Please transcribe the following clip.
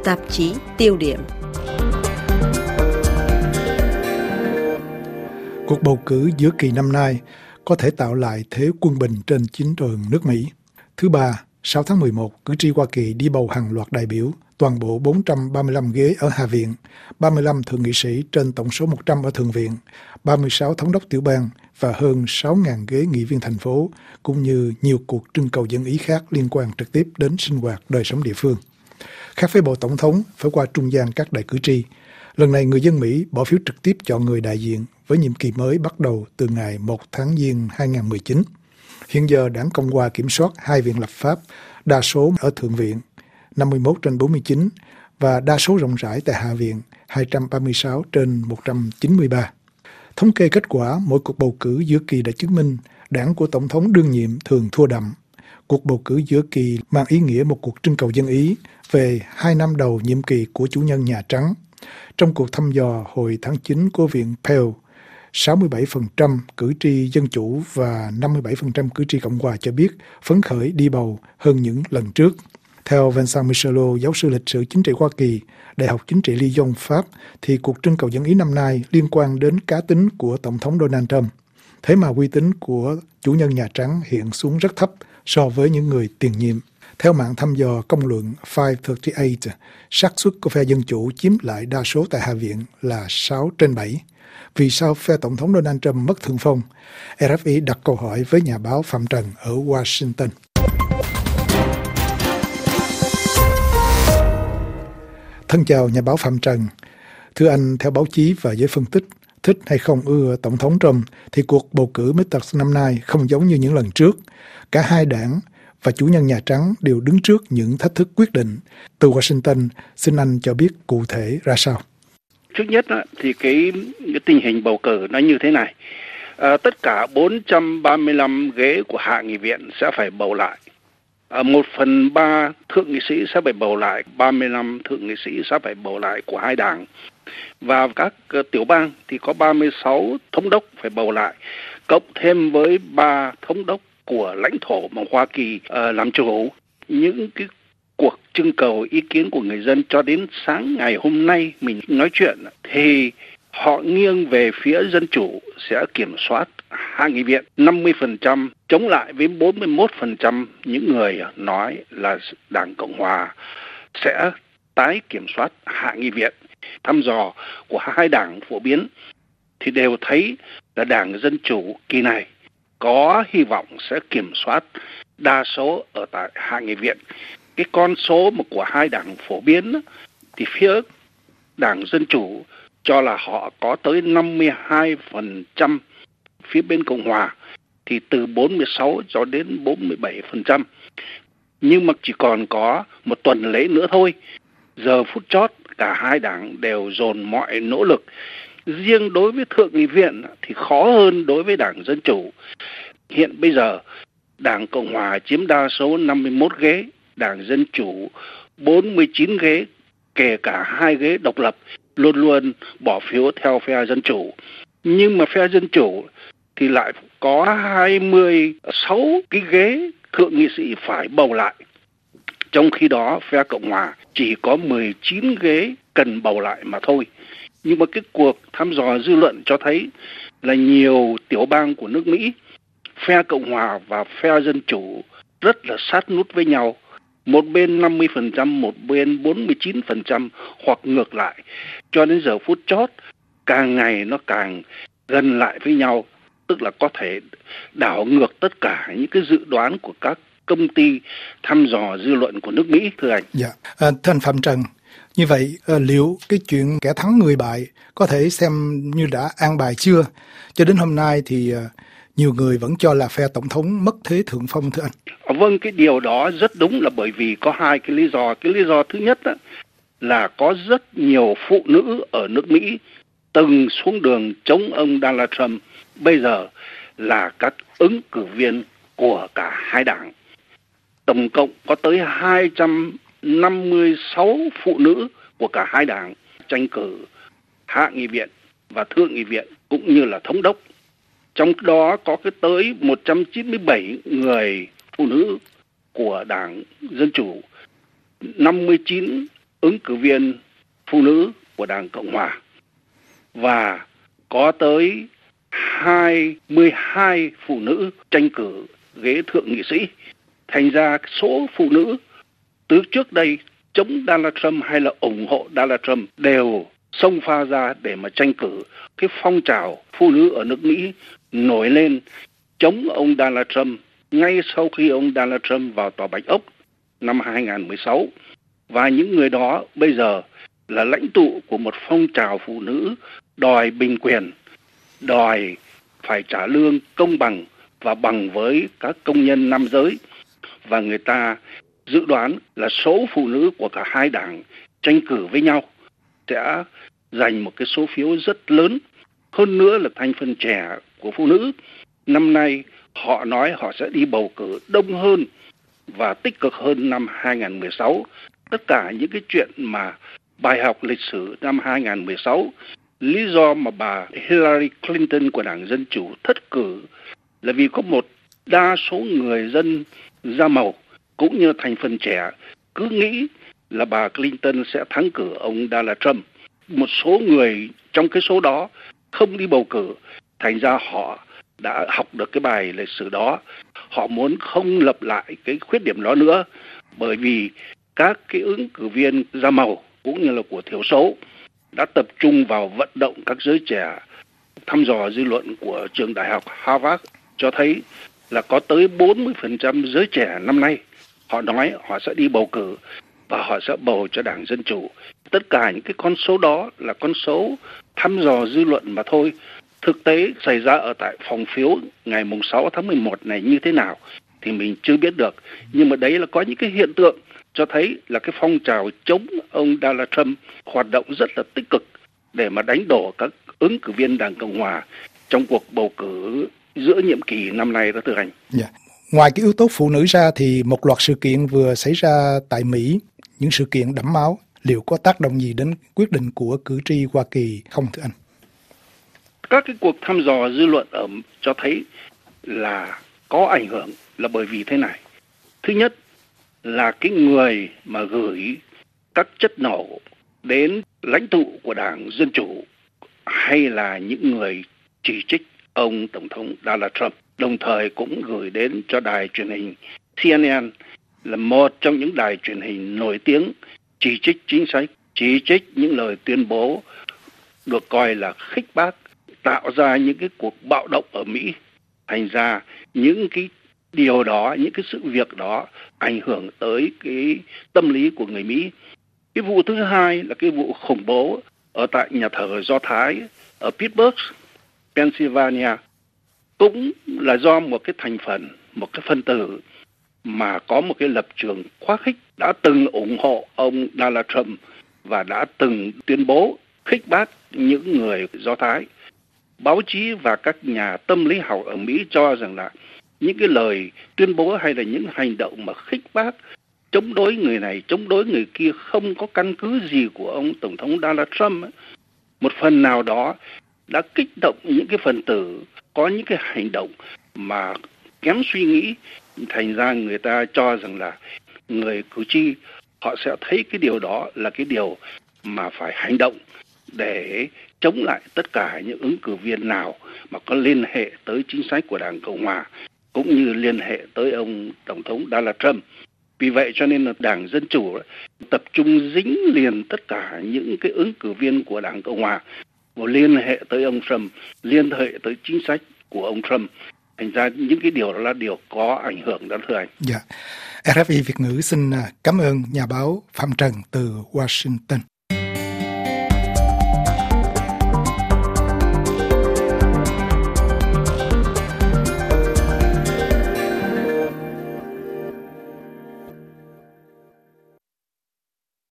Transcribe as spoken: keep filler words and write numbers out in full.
tạp chí tiêu điểm. Cuộc bầu cử giữa kỳ năm nay có thể tạo lại thế quân bình trên chính trường nước Mỹ. Thứ ba, sáu tháng mười một, cử tri Hoa Kỳ đi bầu hàng loạt đại biểu, toàn bộ bốn trăm ba mươi lăm ghế ở Hạ viện, ba mươi lăm thượng nghị sĩ trên tổng số một trăm ở Thượng viện, ba mươi sáu thống đốc tiểu bang và hơn sáu nghìn ghế nghị viên thành phố, cũng như nhiều cuộc trưng cầu dân ý khác liên quan trực tiếp đến sinh hoạt đời sống địa phương. Khác với bầu tổng thống phải qua trung gian các đại cử tri, lần này người dân Mỹ bỏ phiếu trực tiếp chọn người đại diện với nhiệm kỳ mới bắt đầu từ ngày một tháng Giêng hai nghìn không trăm mười chín. Hiện giờ đảng Cộng hòa kiểm soát hai viện lập pháp, đa số ở Thượng viện năm mươi mốt trên bốn mươi chín và đa số rộng rãi tại Hạ viện hai trăm ba mươi sáu trên một trăm chín mươi ba. Thống kê kết quả mỗi cuộc bầu cử giữa kỳ đã chứng minh đảng của Tổng thống đương nhiệm thường thua đậm. Cuộc bầu cử giữa kỳ mang ý nghĩa một cuộc trưng cầu dân ý về hai năm đầu nhiệm kỳ của chủ nhân Nhà Trắng. Trong cuộc thăm dò hồi tháng chín của Viện Pew, sáu mươi bảy phần trăm cử tri Dân Chủ và năm mươi bảy phần trăm cử tri Cộng hòa cho biết phấn khởi đi bầu hơn những lần trước. Theo Vincent Michelot, giáo sư lịch sử chính trị Hoa Kỳ, Đại học Chính trị Lyon, Pháp, thì cuộc trưng cầu dân ý năm nay liên quan đến cá tính của Tổng thống Donald Trump. Thế mà uy tín của chủ nhân Nhà Trắng hiện xuống rất thấp so với những người tiền nhiệm. Theo mạng thăm dò công luận năm ba mươi tám, xác suất của phe Dân Chủ chiếm lại đa số tại Hạ viện là sáu trên bảy. Vì sao phe Tổng thống Donald Trump mất thượng phong? rờ ép i đặt câu hỏi với nhà báo Phạm Trần ở Washington. Thân chào nhà báo Phạm Trần. Thưa anh, theo báo chí và giới phân tích, thích hay không ưa Tổng thống Trump, thì cuộc bầu cử midterm năm nay không giống như những lần trước. Cả hai đảng và chủ nhân Nhà Trắng đều đứng trước những thách thức quyết định. Từ Washington, xin anh cho biết cụ thể ra sao? Trước nhất thì cái, cái tình hình bầu cử nó như thế này. À, tất cả bốn trăm ba mươi lăm ghế của Hạ nghị viện sẽ phải bầu lại. À, một phần ba thượng nghị sĩ sẽ phải bầu lại, ba mươi lăm thượng nghị sĩ sẽ phải bầu lại của hai đảng. Và các uh, tiểu bang thì có ba mươi sáu thống đốc phải bầu lại, cộng thêm với ba thống đốc của lãnh thổ mà Hoa Kỳ uh, làm chủ. Những cái cuộc trưng cầu ý kiến của người dân cho đến sáng ngày hôm nay mình nói chuyện thì họ nghiêng về phía Dân Chủ sẽ kiểm soát Hạ nghị viện năm mươi phần trăm chống lại với bốn mươi mốt phần trăm những người nói là Đảng Cộng hòa sẽ tái kiểm soát Hạ nghị viện. Thăm dò của hai đảng phổ biến thì đều thấy là Đảng Dân Chủ kỳ này có hy vọng sẽ kiểm soát đa số ở tại Hạ nghị viện. Cái con số mà của hai đảng phổ biến thì phía Đảng Dân Chủ cho là họ có tới năm mươi hai phần trăm, phía bên Cộng hòa thì từ bốn mươi sáu cho đến bốn mươi bảy phần trăm. Nhưng mà chỉ còn có một tuần lễ nữa thôi. Giờ phút chót cả hai đảng đều dồn mọi nỗ lực. Riêng đối với Thượng nghị viện thì khó hơn đối với Đảng Dân Chủ. Hiện bây giờ Đảng Cộng hòa chiếm đa số năm mươi mốt ghế, Đảng Dân Chủ bốn mươi chín ghế, kể cả hai ghế độc lập luôn luôn bỏ phiếu theo phe Dân Chủ. Nhưng mà phe Dân Chủ thì lại có hai mươi sáu cái ghế thượng nghị sĩ phải bầu lại. Trong khi đó phe Cộng hòa chỉ có mười chín ghế cần bầu lại mà thôi. Nhưng mà cái cuộc thăm dò dư luận cho thấy là nhiều tiểu bang của nước Mỹ, phe Cộng hòa và phe Dân Chủ rất là sát nút với nhau. Một bên năm mươi phần trăm, một bên bốn mươi chín phần trăm hoặc ngược lại. Cho đến giờ phút chót, càng ngày nó càng gần lại với nhau. Tức là có thể đảo ngược tất cả những cái dự đoán của các công ty thăm dò dư luận của nước Mỹ, thưa anh. Dạ, à, thưa anh Phạm Trần, như vậy à, liệu cái chuyện kẻ thắng người bại có thể xem như đã an bài chưa? Cho đến hôm nay thì à, nhiều người vẫn cho là phe Tổng thống mất thế thượng phong, thưa anh. À, vâng, cái điều đó rất đúng là bởi vì có hai cái lý do. Cái lý do thứ nhất đó, là có rất nhiều phụ nữ ở nước Mỹ từng xuống đường chống ông Donald Trump, bây giờ là các ứng cử viên của cả hai đảng. Tổng cộng có tới hai trăm năm mươi sáu phụ nữ của cả hai đảng tranh cử Hạ nghị viện và Thượng nghị viện cũng như là thống đốc. Trong đó có cái tới một trăm chín mươi bảy người phụ nữ của Đảng Dân Chủ, năm mươi chín ứng cử viên phụ nữ của Đảng Cộng Hòa và có tới hai mươi hai phụ nữ tranh cử ghế thượng nghị sĩ. Thành ra số phụ nữ từ trước đây chống Donald Trump hay là ủng hộ Donald Trump đều xông pha ra để mà tranh cử. Cái phong trào phụ nữ ở nước Mỹ nổi lên chống ông Donald Trump ngay sau khi ông Donald Trump vào Tòa Bạch Ốc năm hai không một sáu. Và những người đó bây giờ là lãnh tụ của một phong trào phụ nữ đòi bình quyền, đòi phải trả lương công bằng và bằng với các công nhân nam giới. Và người ta dự đoán là số phụ nữ của cả hai đảng tranh cử với nhau sẽ giành một cái số phiếu rất lớn. Hơn nữa là thành phần trẻ của phụ nữ năm nay họ nói họ sẽ đi bầu cử đông hơn và tích cực hơn năm hai không một sáu. Tất cả những cái chuyện mà bài học lịch sử năm hai không một sáu, lý do mà bà Hillary Clinton của Đảng Dân Chủ thất cử là vì có một đa số người dân da màu cũng như thành phần trẻ cứ nghĩ là bà Clinton sẽ thắng cử ông Donald Trump. Một số người trong cái số đó không đi bầu cử, thành ra họ đã học được cái bài lịch sử đó. Họ muốn không lặp lại cái khuyết điểm đó nữa, bởi vì các cái ứng cử viên da màu cũng như là của thiểu số đã tập trung vào vận động các giới trẻ. Thăm dò dư luận của trường đại học Harvard cho thấy là có tới bốn mươi phần trăm giới trẻ năm nay họ nói họ sẽ đi bầu cử và họ sẽ bầu cho Đảng Dân Chủ. Tất cả những cái con số đó là con số thăm dò dư luận mà thôi. Thực tế xảy ra ở tại phòng phiếu ngày sáu tháng mười một này như thế nào thì mình chưa biết được. Nhưng mà đấy là có những cái hiện tượng cho thấy là cái phong trào chống ông Donald Trump hoạt động rất là tích cực để mà đánh đổ các ứng cử viên Đảng Cộng Hòa trong cuộc bầu cử giữa nhiệm kỳ năm nay đã thực hành. Yeah. Ngoài cái yếu tố phụ nữ ra thì một loạt sự kiện vừa xảy ra tại Mỹ, những sự kiện đẫm máu, liệu có tác động gì đến quyết định của cử tri Hoa Kỳ không thưa anh? Các cái cuộc thăm dò dư luận ở cho thấy là có ảnh hưởng là bởi vì thế này. Thứ nhất là cái người mà gửi các chất nổ đến lãnh tụ của Đảng Dân Chủ hay là những người chỉ trích ông Tổng thống Donald Trump, đồng thời cũng gửi đến cho đài truyền hình C N N là một trong những đài truyền hình nổi tiếng chỉ trích chính sách, chỉ trích những lời tuyên bố được coi là khích bác, tạo ra những cái cuộc bạo động ở Mỹ. Thành ra những cái điều đó, những cái sự việc đó ảnh hưởng tới cái tâm lý của người Mỹ. Cái vụ thứ hai là cái vụ khủng bố ở tại nhà thờ Do Thái ở Pittsburgh, Pennsylvania, cũng là do một cái thành phần, một cái phân tử mà có một cái lập trường quá khích, đã từng ủng hộ ông Donald Trump và đã từng tuyên bố khích bác những người Do Thái. Báo chí và các nhà tâm lý học ở Mỹ cho rằng là những cái lời tuyên bố hay là những hành động mà khích bác, chống đối người này, chống đối người kia không có căn cứ gì của ông Tổng thống Donald Trump ấy, một phần nào đó đã kích động những cái phần tử có những cái hành động mà kém suy nghĩ. Thành ra người ta cho rằng là người cử tri họ sẽ thấy cái điều đó là cái điều mà phải hành động để chống lại tất cả những ứng cử viên nào mà có liên hệ tới chính sách của Đảng Cộng Hòa cũng như liên hệ tới ông Tổng thống Donald Trump. Vì vậy cho nên là Đảng Dân Chủ tập trung dính liền tất cả những cái ứng cử viên của Đảng Cộng Hòa và liên hệ tới ông Trump, liên hệ tới chính sách của ông Trump. Thành ra những cái điều đó là điều có ảnh hưởng đó thưa anh. Dạ. R F I Việt ngữ xin cảm ơn nhà báo Phạm Trần từ Washington.